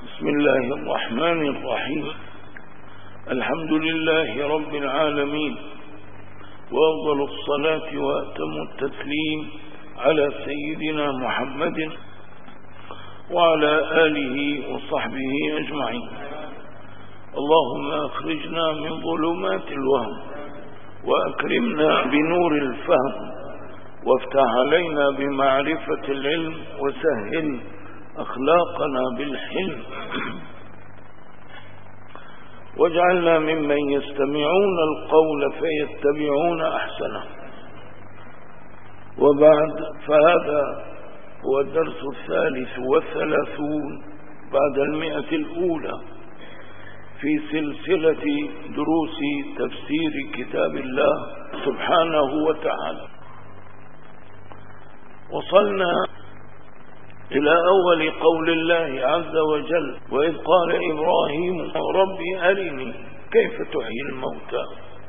بسم الله الرحمن الرحيم. الحمد لله رب العالمين، وأفضل الصلاة وأتم التسليم على سيدنا محمد وعلى آله وصحبه أجمعين. اللهم أخرجنا من ظلمات الوهم وأكرمنا بنور الفهم، وافتح علينا بمعرفة العلم، وسهل أخلاقنا بالحلم، واجعلنا ممن يستمعون القول فيتبعون أحسنه. وبعد، فهذا هو الدرس 33 بعد 100 الأولى في سلسلة دروس تفسير كتاب الله سبحانه وتعالى. وصلنا إلى أول قول الله عز وجل: وإذ قال إبراهيم ربي أرني كيف تحيي الموتى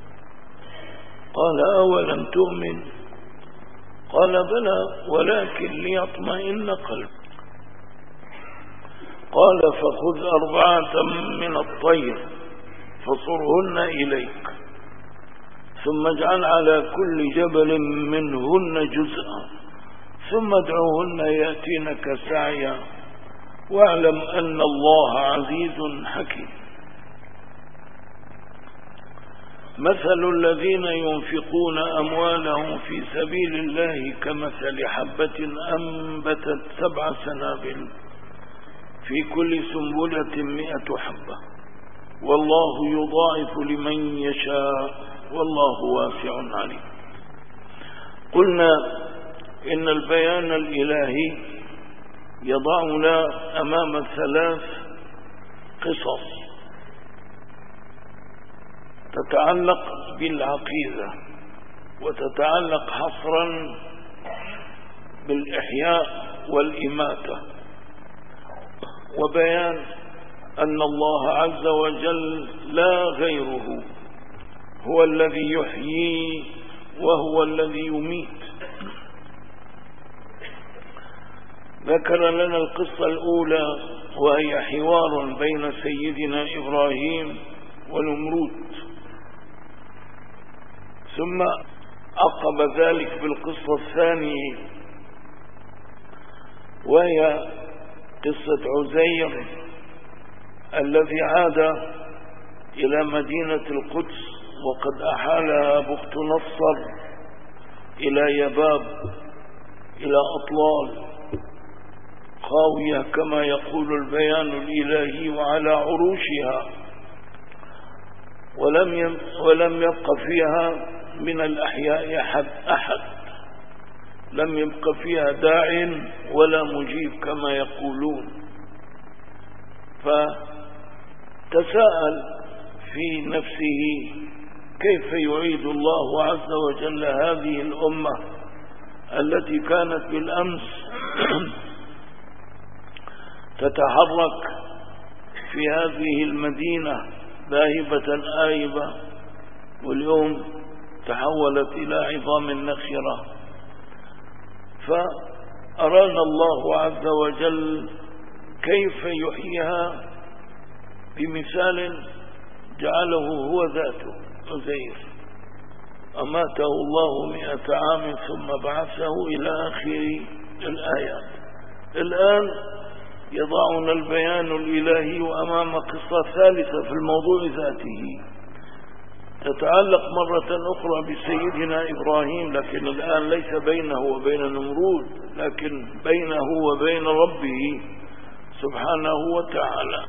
قال أولم تؤمن قال بلى ولكن ليطمئن قلبي قال فخذ 4 من الطير فصرهن إليك ثم اجعل على كل جبل منهن جزءا ثم ادعوهن يأتينك سعيا واعلم أن الله عزيز حكيم. مثل الذين ينفقون أموالهم في سبيل الله كمثل حبة أنبتت 7 سنابل في كل سنبلة 100 حبة والله يضاعف لمن يشاء والله واسع عليم. قلنا إن البيان الإلهي يضعنا أمام 3 قصص تتعلق بالعقيدة، وتتعلق حصرا بالإحياء والإماتة، وبيان أن الله عز وجل لا غيره هو الذي يحيي وهو الذي يميت. ذكر لنا القصة الأولى، وهي حوار بين سيدنا إبراهيم ونمرود، ثم عقب ذلك بالقصة الثانية، وهي قصة عزير الذي عاد إلى مدينة القدس وقد أحالها بخت نصر إلى يباب، إلى أطلال خاوية كما يقول البيان الإلهي وعلى عروشها، ولم يبق فيها من الأحياء أحد، لم يبق فيها داع ولا مجيب كما يقولون. فتساءل في نفسه كيف يعيد الله عز وجل هذه الأمة التي كانت بالأمس تتحرك في هذه المدينة ذاهبة آيبة، واليوم تحولت إلى عظام نخرة. فأرانا الله عز وجل كيف يحييها بمثال جعله هو ذاته. عزير أماته الله 100 عام ثم بعثه إلى آخر الآيات. الآن يضعنا البيان الإلهي أمام قصة ثالثة في الموضوع ذاته، تتعلق مرة أخرى بسيدنا إبراهيم، لكن الآن ليس بينه وبين نمرود، لكن بينه وبين ربه سبحانه وتعالى.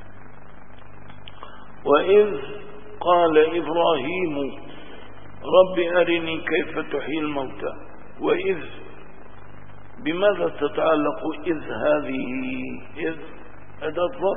وإذ قال إبراهيم رب أرني كيف تحيي الموتى. وإذ بماذا تتعلق إذ هذه؟ إذ أداة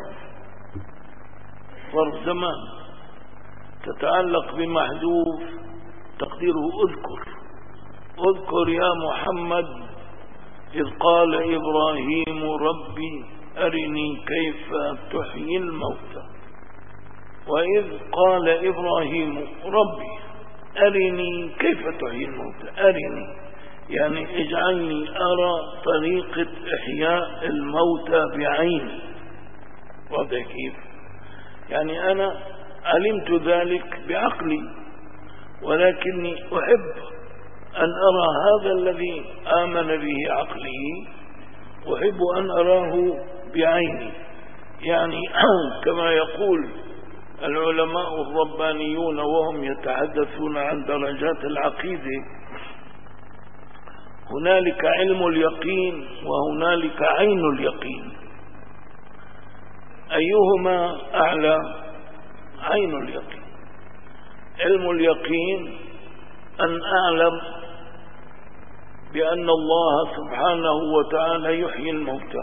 ظرف زمان، تتعلق بمحذوف تقديره اذكر يا محمد إذ قال إبراهيم ربي أرني كيف تحيي الموتى. وإذ قال إبراهيم ربي أرني كيف تحيي الموتى، أرني يعني اجعلني أرى طريقة إحياء الموتى بعيني. واضح كيف؟ يعني أنا علمت ذلك بعقلي، ولكني أحب أن أرى هذا الذي آمن به عقلي، أحب أن أراه بعيني. يعني كما يقول العلماء الربانيون وهم يتحدثون عن درجات العقيدة، هنالك علم اليقين وهنالك عين اليقين. أيهما أعلى؟ عين اليقين. علم اليقين أن أعلم بأن الله سبحانه وتعالى يحيي الموتى،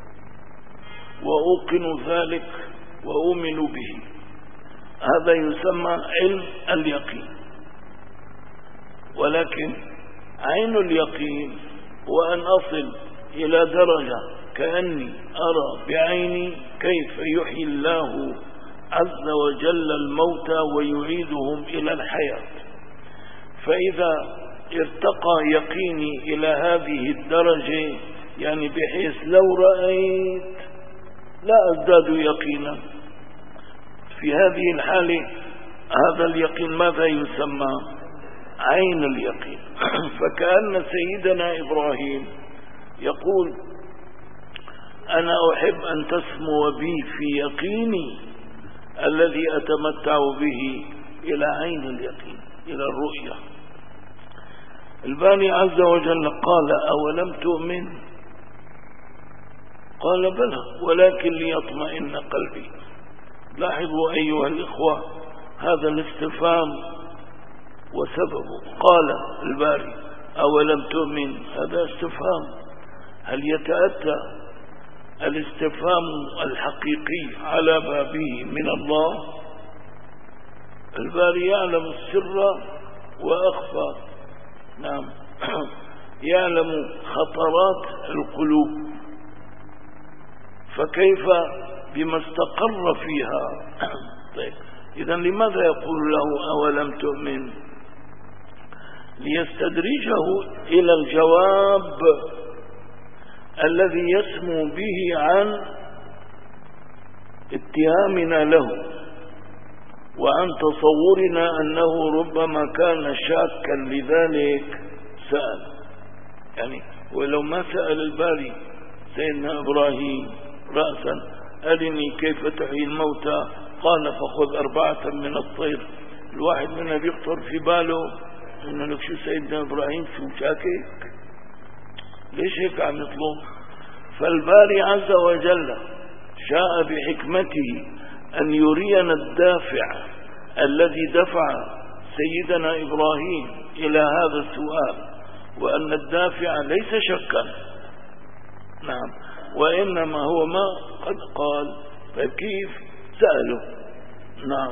وأوقن ذلك وأؤمن به، هذا يسمى علم اليقين. ولكن عين اليقين هو أن أصل إلى درجة كأني أرى بعيني كيف يحيي الله عز وجل الموتى ويعيدهم إلى الحياة. فإذا ارتقى يقيني إلى هذه الدرجة، يعني بحيث لو رأيت لا أزداد يقينا، في هذه الحالة هذا اليقين ماذا يسمى؟ عين اليقين. فكأن سيدنا إبراهيم يقول أنا أحب أن تسمو بي في يقيني الذي أتمتع به إلى عين اليقين، إلى الرؤية. الباري عز وجل قال أولم تؤمن؟ قال بلى ولكن ليطمئن قلبي. لاحظوا أيها الإخوة هذا الاستفهام وسببه. قال الباري أولم تؤمن، هذا استفهام. هل يتأتى الاستفهام الحقيقي على بابه من الله؟ الباري يعلم السر وأخفى، نعم، يعلم خطرات القلوب، فكيف بما استقر فيها؟ طيب إذا لماذا يقول له أولم تؤمن؟ ليستدرجه إلى الجواب الذي يسمو به عن اتهامنا له وعن تصورنا أنه ربما كان شاكا لذلك سأل. يعني ولو ما سأل الباري سيدنا إبراهيم رأسا أرني كيف تحيي الموتى، قال فخذ 4 من الطير، الواحد منها بيخطر في باله إنه لك شو سيدنا إبراهيم شو شاكك، ليش هيك عم يطلب؟ فالباري عز وجل شاء بحكمته أن يرينا الدافع الذي دفع سيدنا إبراهيم إلى هذا السؤال، وأن الدافع ليس شكا، نعم، وإنما هو ما قد قال. طيب كيف سأله؟ نعم،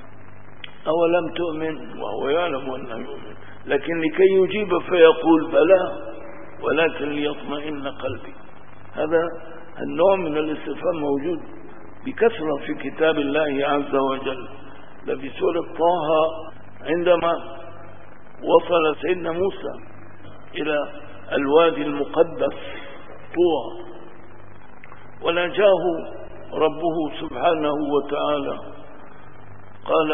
أولم تؤمن، وهو يعلم أنه يؤمن، لكن لكي يجيب فيقول بلى ولكن ليطمئن قلبي. هذا النوع من الاستفهام موجود بكثرة في كتاب الله عز وجل. في سورة طه عندما وصل سيدنا موسى إلى الوادي المقدس طوى ونجاه ربه سبحانه وتعالى، قال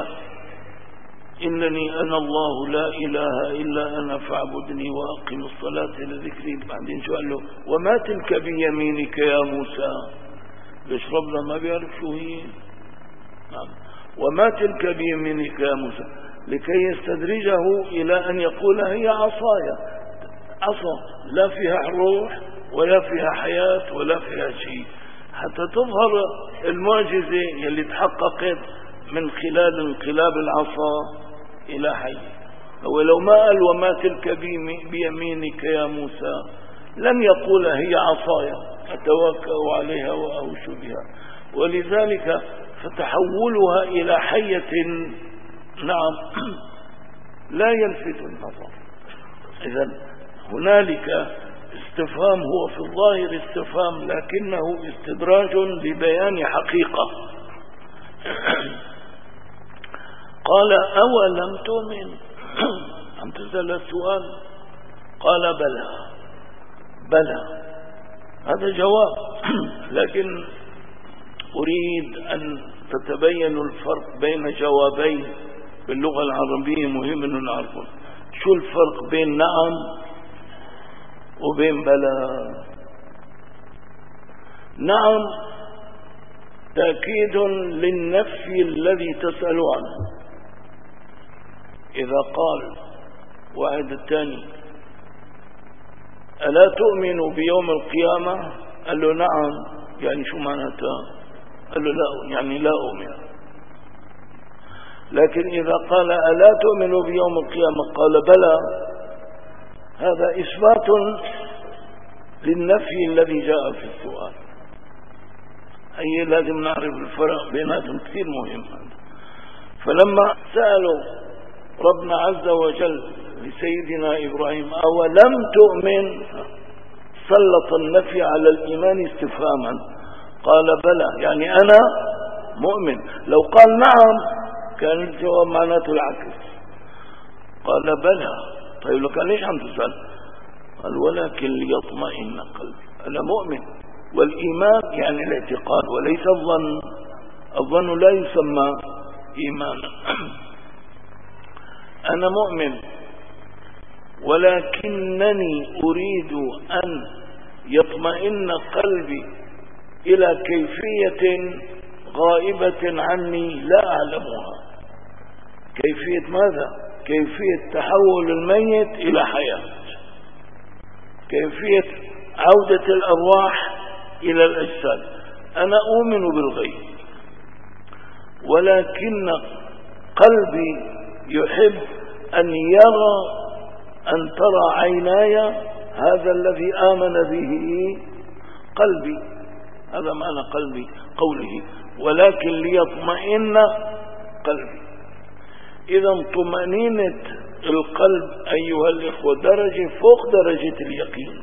إنني أنا الله لا إله إلا أنا فاعبدني وأقم الصلاة لذكري. بعدين شو قال له؟ وما تلك بيمينك يا موسى. ليش ربنا ما بيعرف شو هي؟ نعم، وما تلك بيمينك يا موسى، لكي يستدرجه إلى أن يقول هي عصايا، عصا لا فيها روح ولا فيها حياة ولا فيها شيء، حتى تظهر المعجزة اللي تحققت من خلال انقلاب العصا إلى حي. ولو ما قال وما تلك بيمينك يا موسى لم يقول هي عصايا أتوكأ عليها وأهش بها. ولذلك فتحولها إلى حية، نعم، لا يلفت النظر. إذن هنالك استفهام هو في الظاهر استفهام، لكنه استدراج لبيان حقيقة. قال أولم تؤمن؟ أم تسأل السؤال؟ قال بلى، بلى، هذا جواب. لكن أريد أن تتبين الفرق بين جوابين باللغة العربية مهم أن نعرفه. شو الفرق بين نعم وبين بلى؟ نعم تأكيد للنفي الذي تسأل عنه. إذا قال واحد الثاني ألا تؤمن بيوم القيامة؟ قال له نعم، يعني شو معناتها؟ قال له لا، يعني لا أؤمن. لكن إذا قال ألا تؤمن بيوم القيامة قال بلى، هذا إثبات للنفي الذي جاء في السؤال. أي لازم نعرف الفرق بيناتهم، كثير مهم. فلما سألوا ربنا عز وجل لسيدنا إبراهيم أولم تؤمن، سلط النفي على الإيمان استفهاما، قال بلى يعني أنا مؤمن. لو قال نعم كان الجواب معناته العكس، قال بلى. طيب لو كان ليش عم تسأل؟ قال ولكن ليطمئن قلبي، أنا مؤمن. والإيمان يعني الاعتقاد وليس الظن، الظن لا يسمى إيمانا. أنا مؤمن ولكنني أريد أن يطمئن قلبي إلى كيفية غائبة عني لا أعلمها. كيفية ماذا؟ كيفية تحول الميت إلى حياة، كيفية عودة الأرواح إلى الأجساد. أنا أؤمن بالغيب، ولكن قلبي يحب أن يرى، أن ترى عيناي هذا الذي آمن به قلبي. هذا معنى قلبي قوله ولكن ليطمئن قلبي. إذا طمأنينة القلب أيها الإخوة درجة فوق درجة اليقين.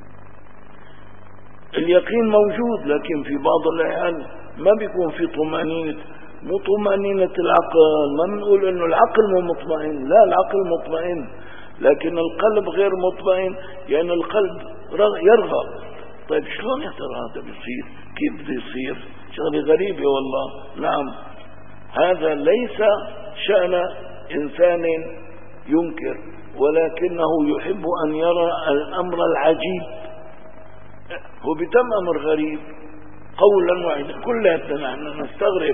اليقين موجود، لكن في بعض الأحيان ما بيكون في طمأنينة، مو طمأنينة العقل. ما بنقول إنه العقل مو مطمئن، لا، العقل مطمئن، لكن القلب غير مطمئن، يعني القلب يرغب. طيب شلون يا ترى هذا بيصير؟ كيف بده يصير؟ شغله غريبة والله. نعم، هذا ليس شأن إنسان ينكر، ولكنه يحب أن يرى الأمر العجيب. هو بتم أمر غريب قولا واحدا، كلنا نحن نستغرب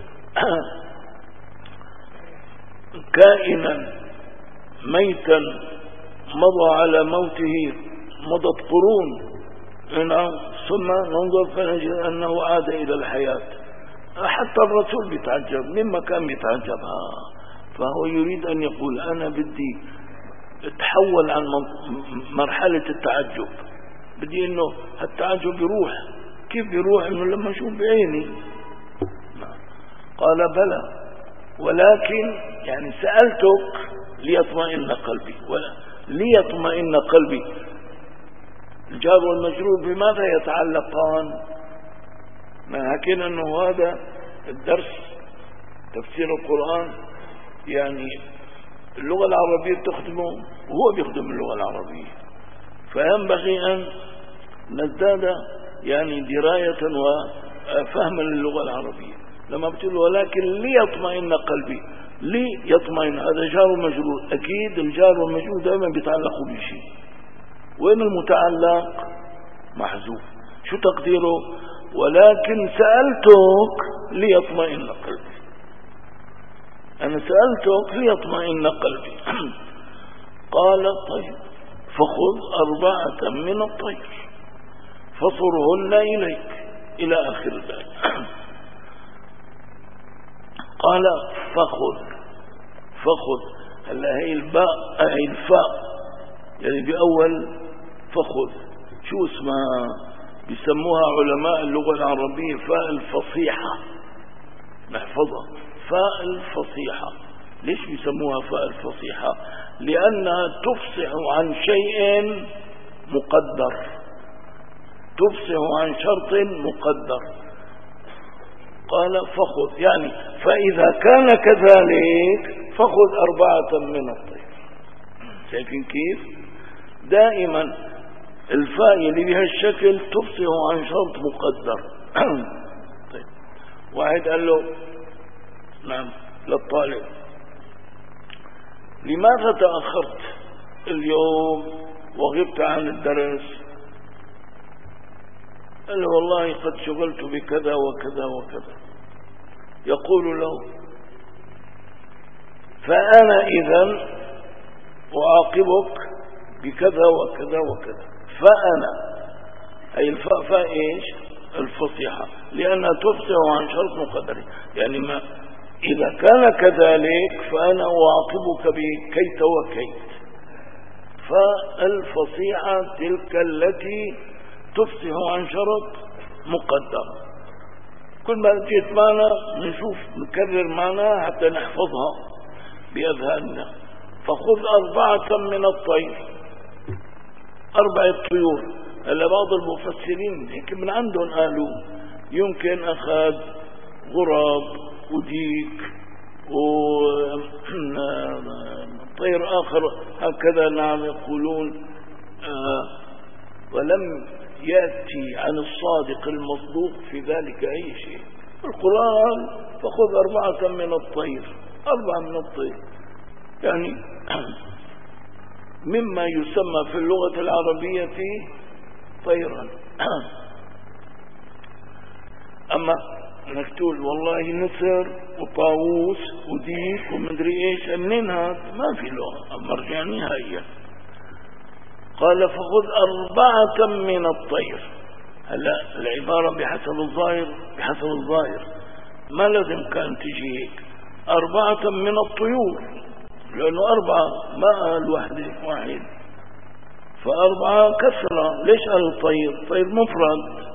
كائنا ميتا مضى على موته مضت قرون، ثم ننظر فنجد أنه عاد إلى الحياة. حتى الرسول بيتعجب مما كان بيتعجبها. فهو يريد أن يقول أنا بدي اتحول عن مرحلة التعجب، بدي انه التعجب يروح. كيف يروح؟ انه لما اشوف بعيني. قال بلى ولكن يعني سألتك ليطمئن قلبي، ولا ليطمئن قلبي. الجار والمجرور بماذا يتعلقان؟ ما حكينا انه هذا الدرس تفسير القرآن، يعني اللغة العربية بتخدمه وهو بيخدم اللغة العربية، فينبغي أن نزداد يعني دراية وفهما للغة العربية. لما بتقول ولكن ليطمئن قلبي، ليطمئن هذا جار ومجرور، أكيد الجار والمجرور دائما بيتعلقوا بشيء. وين المتعلق؟ محذوف. شو تقديره؟ ولكن سألتك ليطمئن قلبي، أنا سألتك ليطمئن قلبي. قال طيب فخذ 4 من الطير فصرهن إليك إلى آخر ذلك. قال فخذ هلا هي الباء هي الفاء يعني بأول فخذ، شو اسمها؟ بيسموها علماء اللغة العربية فاء الفصيحة. نحفظها، فاء الفصيحة. ليش بيسموها فاء الفصيحة؟ لأنها تفصح عن شيء مقدر، تفصح عن شرط مقدر. قال فخذ يعني فإذا كان كذلك فخذ 4 من الطير. شايفين كيف؟ دائما الفاء اللي بها الشكل تفصح عن شرط مقدر. طيب واحد قال له نعم للطالب لماذا تأخرت اليوم وغبت عن الدرس؟ قال له والله قد شغلت بكذا وكذا وكذا. يقول له فأنا إذن أعاقبك بكذا وكذا وكذا. فأنا أي الفاء إيش؟ الفصيحة، لأنها تفصح عن شرط مقدر. يعني ما إذا كان كذلك فأنا أعاقبك بكيت وكيت. فالفصيحة تلك التي تفصح عن شرط مقدر. كل ما جيت معنا نشوف نكرر معنا حتى نحفظها بأذهاننا. فخذ 4 من الطير، 4 طيور. هلا بعض المفسرين هيك من عندهم قالوا يمكن أخذ غراب وديك وطير آخر هكذا. نعم يقولون ولم يأتي عن الصادق المصدوق في ذلك أي شيء. القرآن فخذ 4 من الطير، 4 من الطير يعني مما يسمى في اللغة العربية طيرا. أما انك تقول والله نسر وطاووس وديك ومدري ايش، منين هذا؟ ما في لغة مرجع نهائيا. قال فخذ 4 من الطير. هلا العبارة بحسب الظاهر ما لازم كان تجي هيك 4 من الطيور، لأنه 4 ما قال واحد، ف4 كسرة. ليش قال الطير؟ طير مفرد.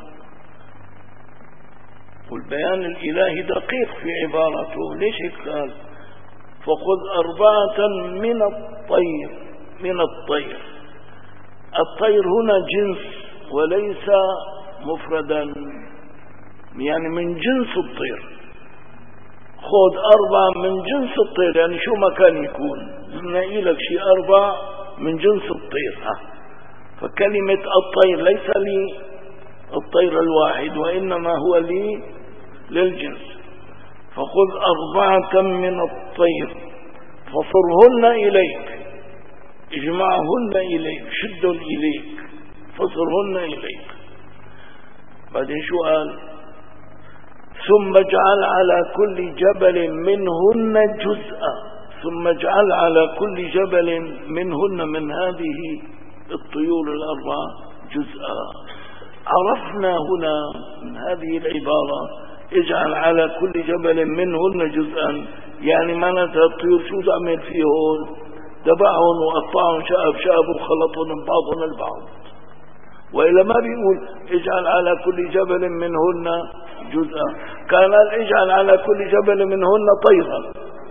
والبيان الإلهي دقيق في عبارته. ليش هيك قال؟ فخذ 4 من الطير. من الطير، الطير هنا جنس وليس مفردا، يعني من جنس الطير. خذ 4 من جنس الطير، يعني شو ما كان يكون نلاقي لك شيء 4 من جنس الطير. فكلمة الطير ليس لي الطير الواحد، وإنما هو لي للجنس. فخذ 4 من الطير فصرهن إليك، اجمعهن إليك، شدهن إليك، فصرهن إليك. بعدين شو قال؟ ثم اجعل على كل جبل منهن جزءا. ثم اجعل على كل جبل منهن، من هذه الطيور 4 جزءا. عرفنا هنا من هذه العبارة اجعل على كل جبل منهن جزءا، يعني معناتها الطيور شو تعمل فيهن؟ دبعهم وقطعهم شاب وخلطهم بعضهم البعض. وإلا ما بيقول اجعل على كل جبل منهن جزءا، كان اجعل على كل جبل منهن طيرا.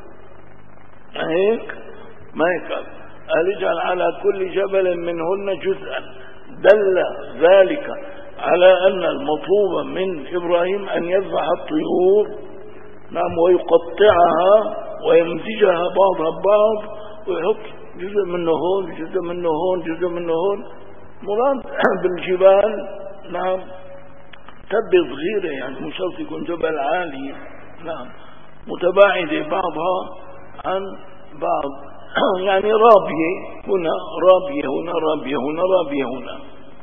هيك ما هيك قال اجعل على كل جبل منهن جزءا. دل ذلك على أن المطلوب من إبراهيم أن يذبح الطيور، نعم، ويقطعها ويمزجها بعضها ببعض، ويحط جزء منه هون، جزء منه هون، جزء منه هون. مراد بالجبال نعم تبة صغيرة، يعني مش شرط يكون جبل عالي، نعم، متباعدة بعضها عن بعض، يعني رابية هنا رابية هنا رابية هنا رابية هنا.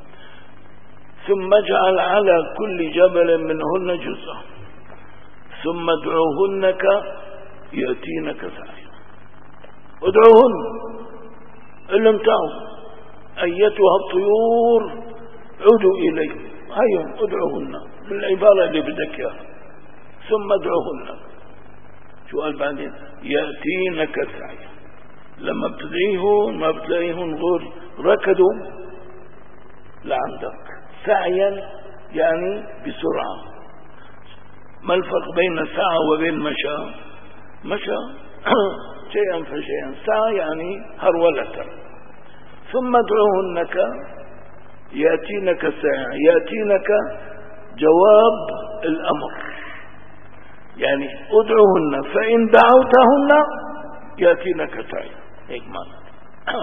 ثم اجعل على كل جبل منهن جزءا ثم ادعوهنك يأتينك سعيا. ادعوهن، قل لهم تعالوا أيتها الطيور عودوا إلي، هيا ادعوهن بالعبارة اللي بدك اياها. ثم ادعوهن، شو قال بعدين؟ يأتينك سعيا. لما بتدعيهم ما بتلاقيهم غير ركضوا لعندك. سعيا يعني بسرعة. ما الفرق بين سعى وبين مشى؟ مشى شيئا فشيئا، سعى يعني هرولة. ثم ادعوهنك يأتينك سعيا، يأتينك جواب الأمر، يعني ادعوهن فإن دعوتهن يأتينك سعيا، هيك معنى.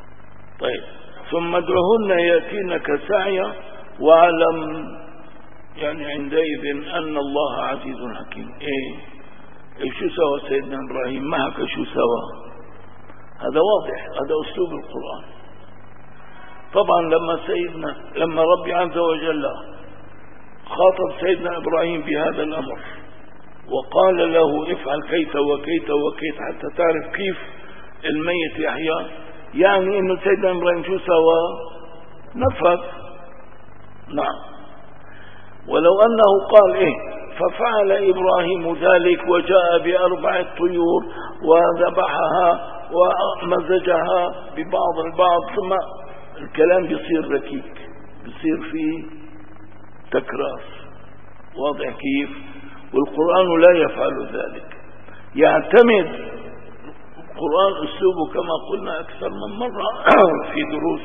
طيب، ثم ادعوهن يأتينك سعيا واعلم يعني عندئذ أن الله عزيز حكيم. شو سوى سيدنا إبراهيم معك؟ شو سوى؟ هذا واضح، هذا أسلوب القرآن. طبعا لما ربي عز وجل خاطب سيدنا إبراهيم بهذا الأمر وقال له افعل كيت وكيت وكيت حتى تعرف كيف الميت يحيى، يعني إنه سيدنا إبراهيم شو سوى؟ نفذ. نعم. ولو أنه قال ففعل إبراهيم ذلك وجاء ب4 طيور وذبحها ومزجها ببعض البعض، ثم الكلام بيصير ركيك، بيصير فيه تكرار. واضح كيف؟ والقرآن لا يفعل ذلك. يعتمد القرآن أسلوبه كما قلنا أكثر من مرة في دروس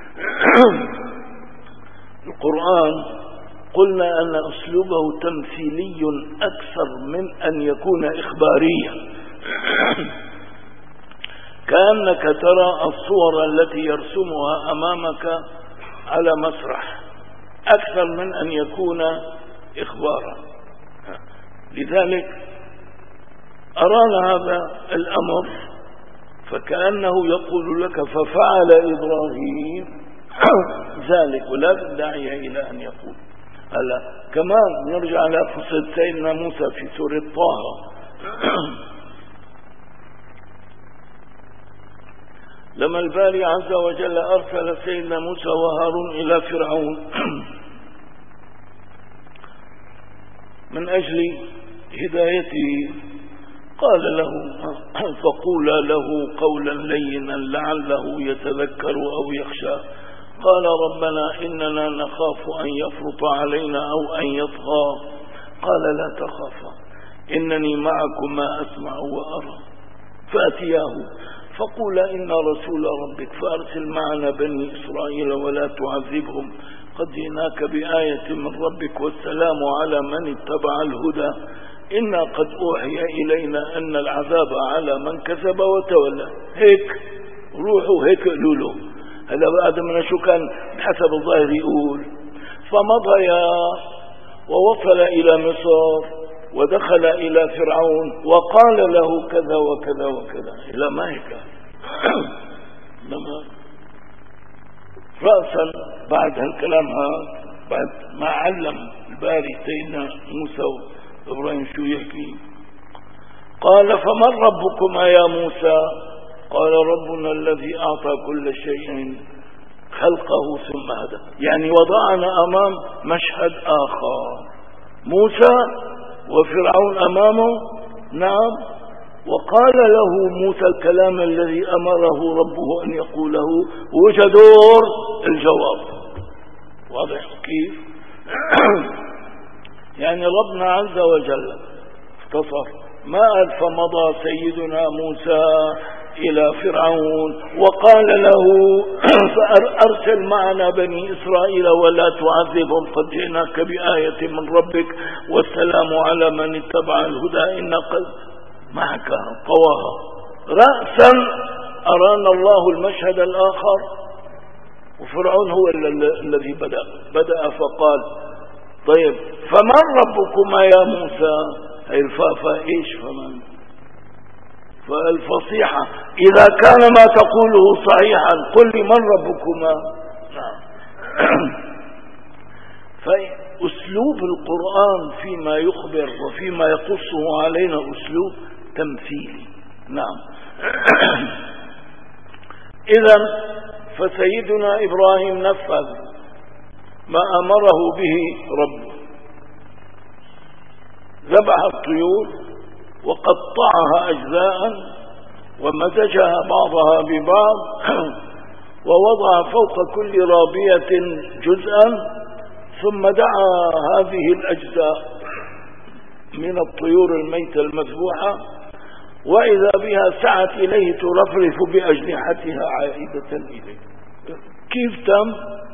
القرآن، قلنا أن أسلوبه تمثيلي أكثر من أن يكون إخباريا. كأنك ترى الصور التي يرسمها أمامك على مسرح أكثر من أن يكون إخبارا. لذلك أرانا هذا الأمر فكأنه يقول لك ففعل إبراهيم ذلك، ولا داعي إلى أن يقول. هلا كمان نرجع على قصة سيدنا موسى في سورة طه. لما الباري عز وجل أرسل سيدنا موسى وهارون إلى فرعون من أجل هدايته، قال له فقولا له قولا لينا لعله يتذكر أو يخشى. قال ربنا إننا نخاف أن يفرط علينا أو أن يطغى. قال لا تخافا إنني معكما أسمع وأرى. فأتياه فقولا إنا رسول ربك فأرسل معنا بني إسرائيل ولا تعذبهم قد جئناك بآية من ربك والسلام على من اتبع الهدى إنا قد أوحي إلينا أن العذاب على من كذب وتولى. هيك روحوا هيك قالوا له. هذا بعد من شو كان بحسب الظاهر يقول فمضيا ووصل إلى مصر ودخل إلى فرعون وقال له كذا وكذا وكذا إلى ما هيك. لما رأسا بعد هالكلام هذا، بعد ما علم الباري سيدنا موسى وإبراهيم شو يحكي، قال فمن ربكما يا موسى؟ قال ربنا الذي أعطى كل شيء خلقه ثم هدى. يعني وضعنا أمام مشهد آخر، موسى وفرعون أمامه. نعم. وقال له موسى الكلام الذي أمره ربه أن يقوله وجدور الجواب. واضح كيف؟ يعني ربنا عز وجل اختصر، ما قال فمضى سيدنا موسى إلى فرعون وقال له فأرسل معنا بني إسرائيل ولا تعذبهم قد جئناك بآية من ربك والسلام على من اتبع الهدى إن قد معك طواها. رأسا أرانا الله المشهد الآخر، وفرعون هو الذي بدأ فقال طيب فمن ربكما يا موسى؟ هي الفافة إيش فمن؟ فالفصيحة إذا كان ما تقوله صحيحا قل لي من ربكما. فأسلوب القرآن فيما يخبر وفيما يقصه علينا أسلوب تمثيلي. نعم. إذن فسيدنا إبراهيم نفذ ما أمره به ربه، ذبح الطيور وقطعها أجزاء ومزجها بعضها ببعض ووضع فوق كل رابية جزءا، ثم دعا هذه الأجزاء من الطيور الميتة المذبوحة وإذا بها سعت إليه ترفرف بأجنحتها عائدة إليه. كيف تم؟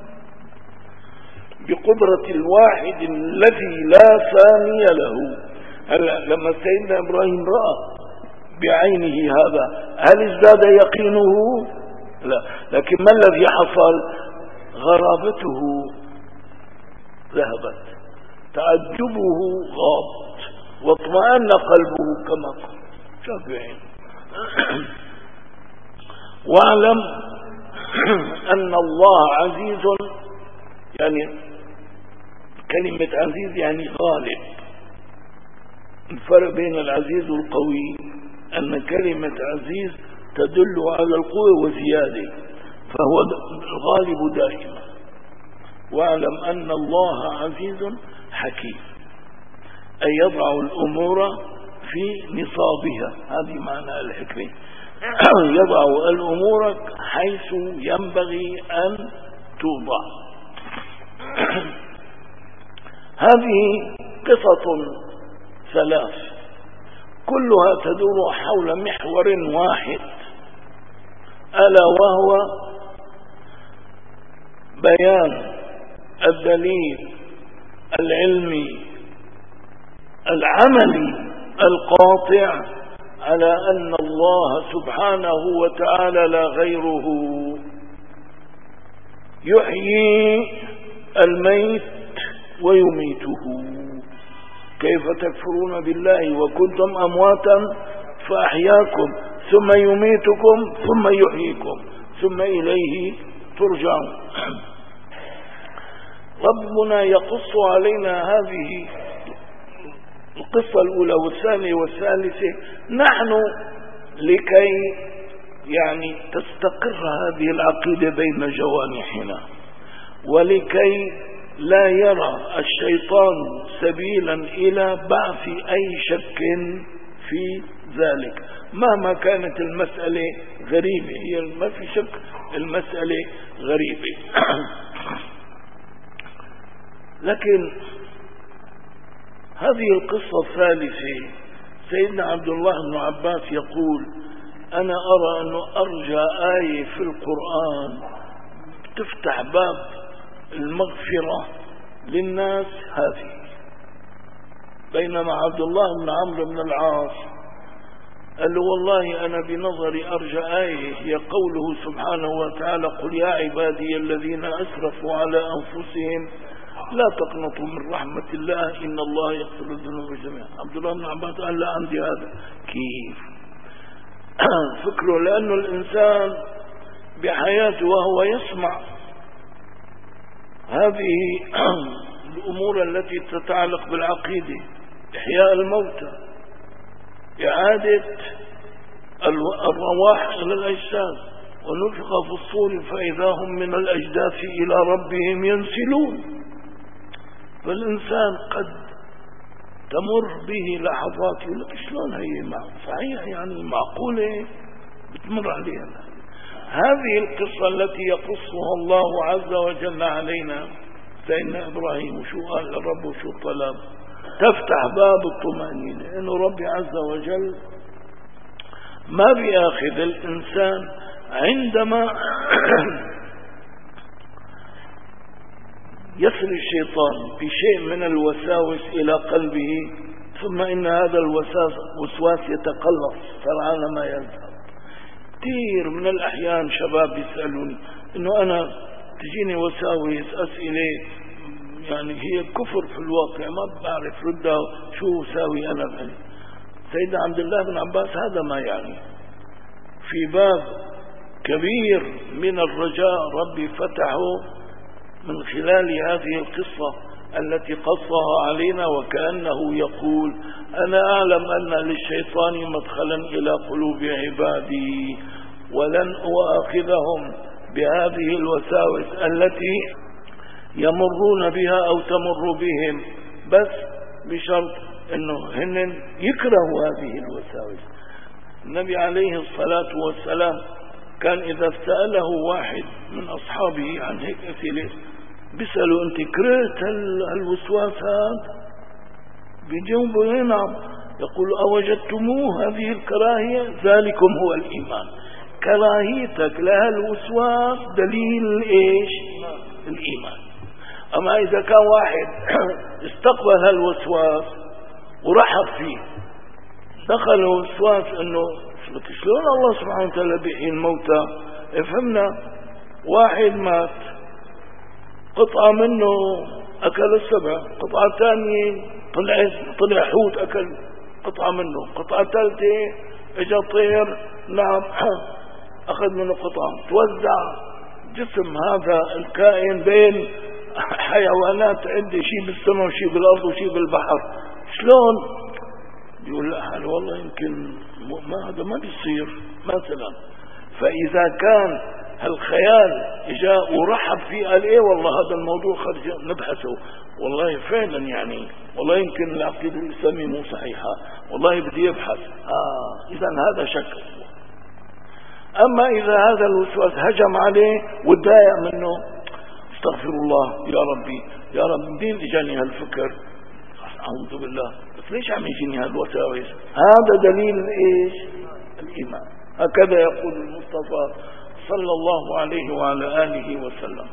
بقدرة الواحد الذي لا ثاني له. هلا لما سيدنا إبراهيم رأى بعينه هذا هل ازداد يقينه؟ لا، لكن ما الذي حصل؟ غرابته ذهبت، تعجبه غاب واطمأن قلبه كما قال شافعي. واعلم أن الله عزيز، يعني كلمة عزيز يعني غالب. الفرق بين العزيز والقوي أن كلمة عزيز تدل على القوة وزيادة، فهو الغالب دائما. واعلم أن الله عزيز حكيم، أي يضع الأمور في نصابها، هذه معنى الحكمة. يضع الأمور حيث ينبغي أن توضع. هذه قصة ثلاث كلها تدور حول محور واحد، ألا وهو بيان الدليل العلمي العملي القاطع على أن الله سبحانه وتعالى لا غيره يحيي الميت ويميته. كيف تكفرون بالله وكنتم أمواتا فأحياكم ثم يميتكم ثم يحييكم ثم إليه ترجعون. ربنا يقص علينا هذه القصة الأولى والثانية والثالثة نحن لكي يعني تستقر هذه العقيدة بين جوانحنا، ولكي لا يرى الشيطان سبيلا إلى بعث أي شك في ذلك مهما كانت المسألة غريبة. هي ما في شك المسألة غريبة. لكن هذه القصة الثالثة سيدنا عبد الله بن عباس يقول: أنا أرى أنه أرجى آية في القرآن تفتح باب المغفرة للناس هذه. بينما عبد الله بن عمرو بن العاص قال له: والله أنا بنظري أرجى آية هي قوله سبحانه وتعالى: قل يا عبادي الذين أسرفوا على أنفسهم لا تقنطوا من رحمة الله إن الله يغفر الذنوب جميعا. عبد الله بن عباس قال: لا عندي هذا. كيف فكره؟ لأنه الإنسان بحياته وهو يسمع هذه الأمور التي تتعلق بالعقيدة، إحياء الموتى، إعادة الرواح إلى الأجساد، ونفخ في الصور فإذا هم من الأجداث إلى ربهم ينسلون. فالإنسان قد تمر به لحظات يقول لك: شلون هي صحيح يعني معقولة بتمر عليها. هذه القصة التي يقصها الله عز وجل علينا سيدنا إبراهيم وشو قال الرب وشو طلب، تفتح باب الطمأنينة إنه ربي عز وجل ما بيأخذ الإنسان عندما يسري الشيطان بشيء من الوساوس إلى قلبه ثم إن هذا الوسواس يتقلص سرعان ما يذهب. كثير من الأحيان شباب يسألوني إنه أنا تجيني وساوس أسئلة يعني هي كفر في الواقع ما بعرف ردها شو ساوي أنا بهذه. سيدنا عبد الله بن عباس هذا ما يعني في باب كبير من الرجاء ربي فتحه من خلال هذه القصة التي قصها علينا، وكأنه يقول: أنا أعلم أن للشيطان مدخلا إلى قلوب عبادي ولن أؤاخذهم بهذه الوساوس التي يمرون بها أو تمر بهم، بس بشرط أنه هن يكرهوا هذه الوساوس. النبي عليه الصلاة والسلام كان إذا سأله واحد من أصحابه عن هيك أسئلة بيسألوا: أنت كرهت الوسواس هذا؟ بيجاوبوا: نعم. يقول: أوجدتموه هذه الكراهية؟ ذلكم هو الإيمان. كراهيتك لها الوسواس دليل إيش؟ الإيمان. أما إذا كان واحد استقبل هالوسواس ورحب فيه، دخل الوسواس إنه شلون الله سبحانه وتعالى بيحيي الموتى؟ افهمنا، واحد مات قطعة منه أكل السبع، قطعة ثانية طلع حوت أكل قطعة منه، قطعة ثالثة اجا طير نعم أخذ منه قطعة. توزع جسم هذا الكائن بين حيوانات، عندي شيء بالسماء وشيء بالأرض وشيء بالبحر، شلون؟ يقول لا والله يمكن ما هذا ما بيصير مثلا. فإذا كان الخيال جاء ورحب فيه قال ايه والله هذا الموضوع خرج نبحثه، والله فعلا يعني والله يمكن العقيدة الإسلامية مو صحيحة، والله بدي يبحث، إذا هذا شك. أما إذا هذا الوسواس هجم عليه وتضايق منه، استغفر الله يا ربي يا رب منين اجاني هالفكر، أعوذ بالله، بس ليش عم يجيني هالوساوس؟ هذا دليل ايش؟ الإيمان. هكذا يقول المصطفى صلى الله عليه وعلى آله وسلم.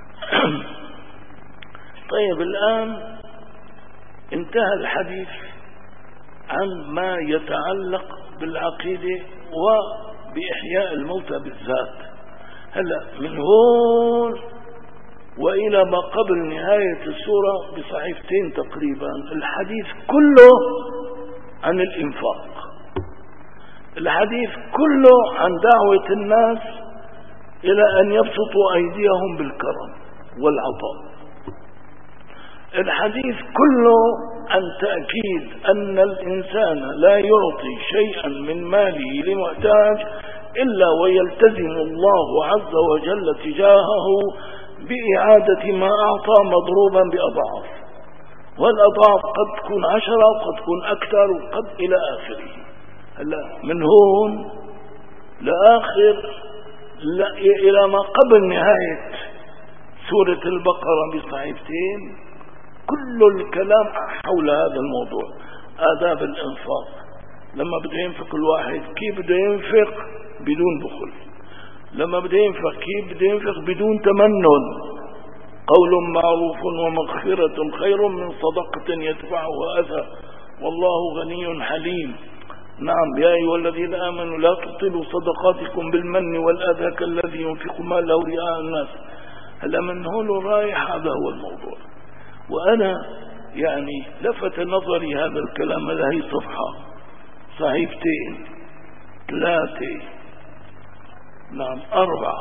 طيب الآن انتهى الحديث عن ما يتعلق بالعقيدة وبإحياء الموتى بالذات. هلا من هون وإلى ما قبل نهاية السورة بصحيفتين تقريبا الحديث كله عن الإنفاق، الحديث كله عن دعوة الناس إلى أن يبسطوا أيديهم بالكرم والعطاء، الحديث كله عن تأكيد أن الإنسان لا يعطي شيئا من ماله لمحتاج إلا ويلتزم الله عز وجل تجاهه بإعادة ما أعطى مضروبا بأضعاف، والأضعاف قد تكون 10 وقد تكون أكثر وقد إلى آخره. هلا من هون لآخر إلى ما قبل نهاية سورة البقرة بصحيفتين كل الكلام حول هذا الموضوع، آداب الإنفاق. لما بده ينفق الواحد كيف بده ينفق بدون بخل، لما بده ينفق كيف بده ينفق بدون تمنن، قول معروف ومغفرة خير من صدقة يتبعها أذى والله غني حليم. نعم يا أيها الذين آمنوا لا تبطلوا صدقاتكم بالمن والأذى كالذي ينفق ماله رئاء الناس. هلا من هون رايح هذا هو الموضوع. وأنا يعني لفت نظري هذا الكلام، هذه صفحة صحيفتين 3 نعم 4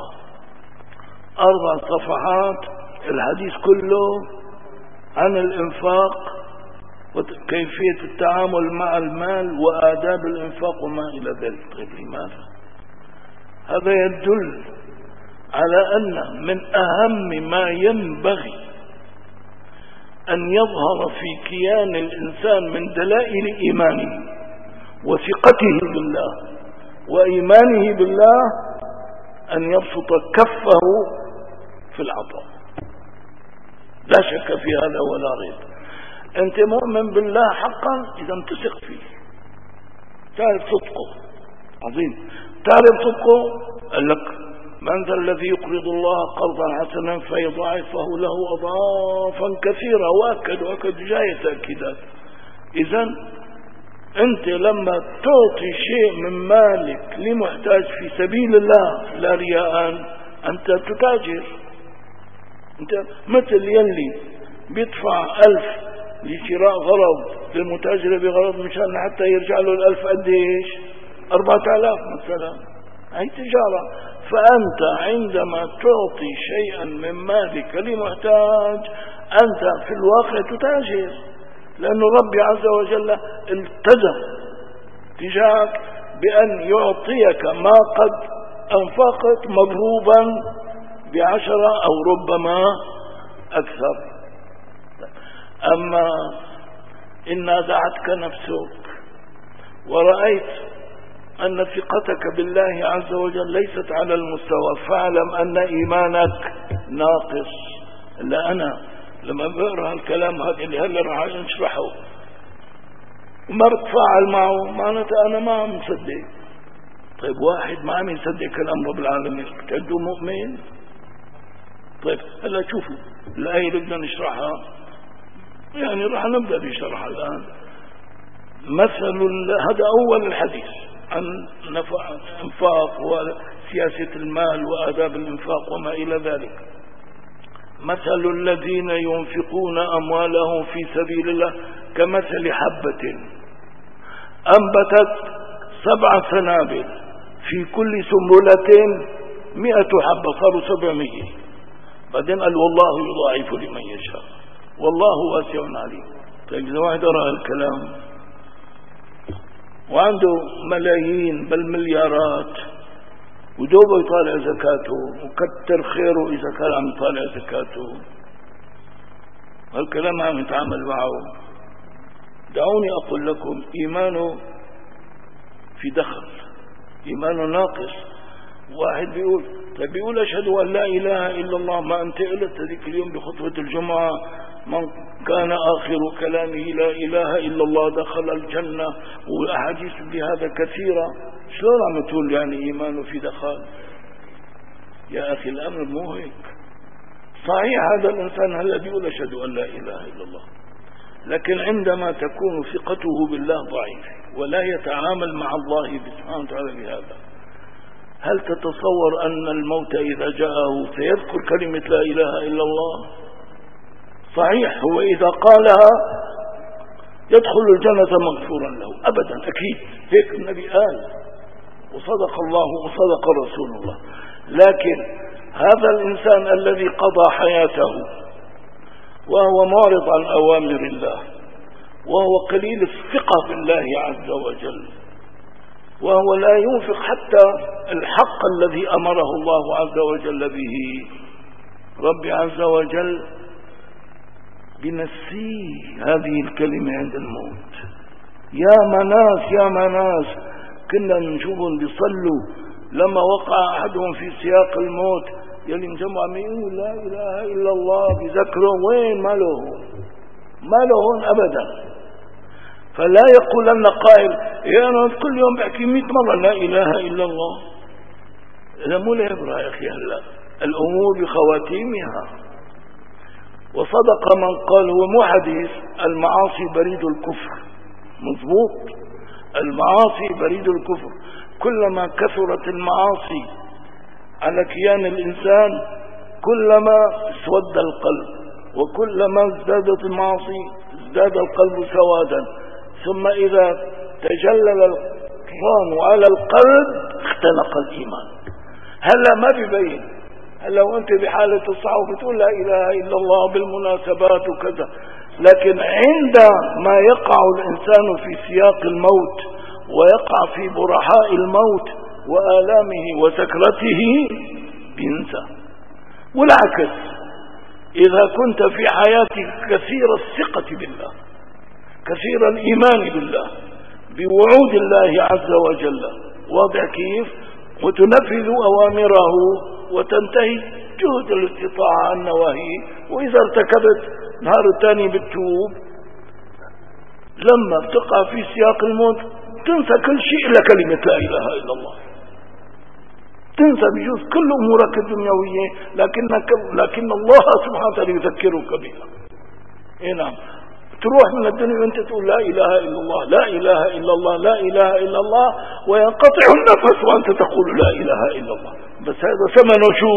صفحات الحديث كله عن الإنفاق وكيفية التعامل مع المال وآداب الإنفاق وما إلى ذلك. طيب لماذا؟ هذا يدل على أن من أهم ما ينبغي أن يظهر في كيان الإنسان من دلائل إيمانه وثقته بالله وإيمانه بالله أن يبسط كفه في العطاء، لا شك في هذا ولا ريب. أنت مؤمن بالله حقا إذا تثق فيه، تعرف صدقه عظيم، تعرف صدقه قال لك من ذا الذي يقرض الله قرضا حسنا فيضاعفه له أضعافا كثيرة، وأكد جاية تأكيدات. إذا أنت لما تعطي شيء من مالك لمحتاج في سبيل الله لا رياء أنت تتاجر. أنت مثل يلي بيدفع 1000 لشراء غرض للمتاجر بغرض مشان حتى يرجع له 1000 قديش 4000 مثلا، هي تجارة. فأنت عندما تعطي شيئا من مالك لمحتاج أنت في الواقع تتاجر، لأن ربي عز وجل التزم تجاهك بأن يعطيك ما قد أنفقت مضروبا ب10 أو ربما أكثر. أما إن نازعتك نفسك ورأيت أن ثقتك بالله عز وجل ليست على المستوى فاعلم أن إيمانك ناقص. لا أنا لما بقرأ الكلام هذا اللي هلا راح نشرحه وما بتفاعل معه معناته أنا ما عم مصدق. طيب واحد ما عم يصدق كلام رب العالمين بتعدوا مؤمن؟ طيب هلا شوفوا الآية اللي بدنا نشرحها، يعني راح نبدأ بشرحها الآن. هذا أول الحديث عن الإنفاق وسياسة المال وآداب الإنفاق وما إلى ذلك. مثل الذين ينفقون أموالهم في سبيل الله كمثل حبة أنبتت 7 سنابل في كل سنبلة 100 حبة، صاروا 700. بعدين قال والله يضاعف لمن يشاء والله واسع عليم. طيب إذا واحد رأى الكلام وعنده ملايين بل مليارات ودوبه يطالع زكاته وكتر خيره إذا كان عم يطالع زكاته، هالكلام عم يتعامل معه. دعوني أقول لكم إيمانه في دخل، إيمانه ناقص. واحد بيقول أشهد أن لا إله إلا الله، ما أنت قلت هذيك اليوم بخطبة الجمعة من كان آخر كلامه لا إله إلا الله دخل الجنة، والأحاديث بهذا كثيرة. شلون عم تقول يعني إيمانه في دخل؟ يا أخي الأمر مو هيك. صحيح هذا الإنسان هلا بيقول أشهد أن لا إله إلا الله، لكن عندما تكون ثقته بالله ضعيفة ولا يتعامل مع الله سبحانه وتعالى بهذا، هل تتصور أن الموت إذا جاءه سيذكر كلمة لا إله إلا الله؟ صحيح هو إذا قالها يدخل الجنة مغفورا له أبدا، أكيد هيك النبي قال، وصدق الله وصدق رسول الله. لكن هذا الإنسان الذي قضى حياته وهو معرض عن أوامر الله، وهو قليل الثقة بالله عز وجل، وهو لا ينفق حتى الحق الذي أمره الله عز وجل به، رب عز وجل بنسيه هذه الكلمة عند الموت. يا مناس كنا نشوفهم بيصلوا لما وقع أحدهم في سياق الموت يلي مجمع من يقول لا إله إلا الله بذكرهم، وين ما لهون أبدا. فلا يقولن قائل أنا كل يوم بحكي 100 مرة لا إله إلا الله. هذا مو العبرة يا أخي، هلا الأمور بخواتيمها. وصدق من قال، هو مو حديث المعاصي بريد الكفر، مضبوط، المعاصي بريد الكفر. كلما كثرت المعاصي على كيان الإنسان كلما اسود القلب، وكلما ازدادت المعاصي ازداد القلب سوادا، ثم إذا تجلل الكفران على القلب اختنق الإيمان. هلا ما بيبين، هلا لو أنت بحالة الصعوبة بتقول لا إله إلا الله بالمناسبات وكذا، لكن عندما يقع الإنسان في سياق الموت ويقع في برحاء الموت وآلامه وسكرته بينسى. والعكس، إذا كنت في حياتك كثير الثقة بالله، كثير الإيمان بالله بوعود الله عز وجل، واضح كيف، وتنفذ أوامره وتنتهي جهد الاستطاعة عن نواهيه، وإذا ارتكبت نهار الثاني بالتوب، لما بتقع في سياق الموت تنسى كل شيء إلا كلمة لا إله إلا الله، تنسى بجوز كل أمورك الدنيوية، لكن الله سبحانه وتعالى يذكرك بها. إيه نعم، تروح من الدنيا وانت تقول لا إله إلا الله لا إله إلا الله لا إله إلا الله، وينقطع النفس وأنت تقول لا إله إلا الله. بس هذا ثمنه شو؟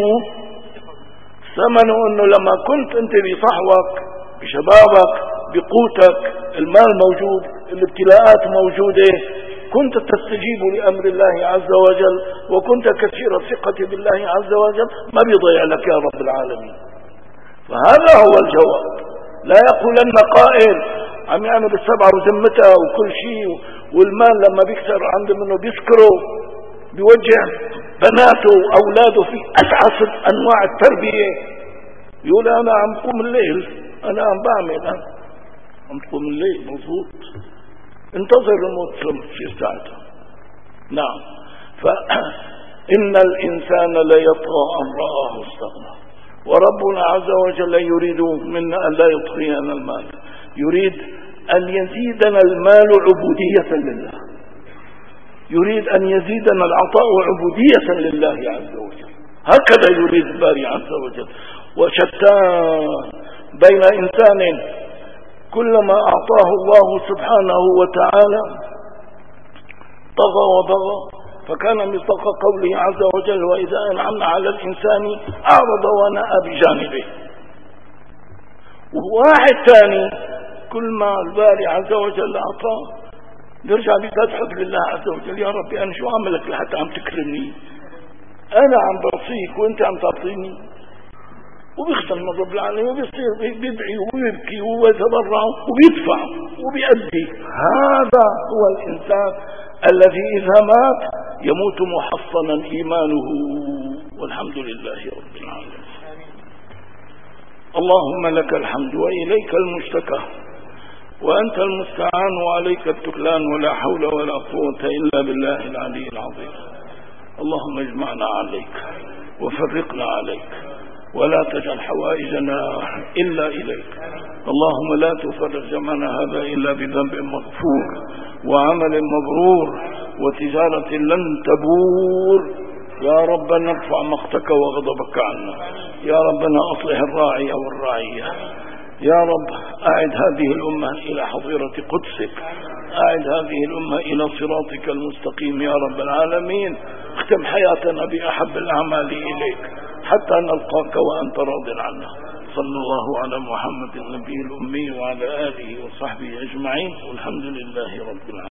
ثمنه أنه لما كنت أنت بصحوك بشبابك بقوتك، المال موجود، الابتلاءات موجودة، كنت تستجيب لأمر الله عز وجل، وكنت كثير الثقة بالله عز وجل، ما بيضيع لك يا رب العالمين. فهذا هو الجواب. لا يقولن قائل عم يعمل السبعة وذمتها وكل شيء، والمال لما بيكثر عنده منه بيسكره، بيوجه بناته وأولاده في أسعس أنواع التربية، يقول أنا عم قوم الليل، أنا عم بعمل، عم تقوم الليل، مضبوط، انتظر الموت في ساعته. نعم، فإن الإنسان ليطغى أن رآه استغنى، وربنا عز وجل يريد منا أن لا يطغينا المال، يريد أن يزيدنا المال عبودية لله، يريد أن يزيدنا العطاء عبودية لله عز وجل، هكذا يريد الباري عز وجل. وشتان بين إنسان كلما أعطاه الله سبحانه وتعالى طغى وبغى، فكان مصداق قوله عز وجل وإذا أنعمنا على الإنسان أعرض ونأى بجانبه. وواحد ثاني كل ما الباري عز وجل أعطاه يرجع بيفتحك لله عز وجل: يا ربي أنا شو عملك لحتى عم تكرمني؟ أنا عم بعطيك وأنت عم تعطيني. وبيختم رب العالمين وبيصير بيدعي وبيبكي ويتضرع وبيدفع وبيأدي. هذا هو الإنسان الذي إذا مات يموت محصنا إيمانه، والحمد لله رب العالمين. اللهم لك الحمد وإليك المشتكى وأنت المستعان وعليك التكلان، ولا حول ولا قوة إلا بالله العلي العظيم. اللهم اجمعنا عليك وفرقنا عليك، ولا تجعل حوائجنا إلا إليك. اللهم لا تفرق جمعنا هذا إلا بذنب مغفور وعمل مبرور وتجارة لن تبور. يا ربنا ارفع مقتك وغضبك عنا. يا ربنا أصلح الراعي والراعية. يا رب أعد هذه الأمة إلى حظيرة قدسك، أعد هذه الأمة إلى صراطك المستقيم يا رب العالمين. اختم حياتنا بأحب الأعمال إليك حتى نلقاك وأنت راض عنا. صلى الله على محمد النبي الأمي وعلى آله وصحبه أجمعين، والحمد لله رب العالمين.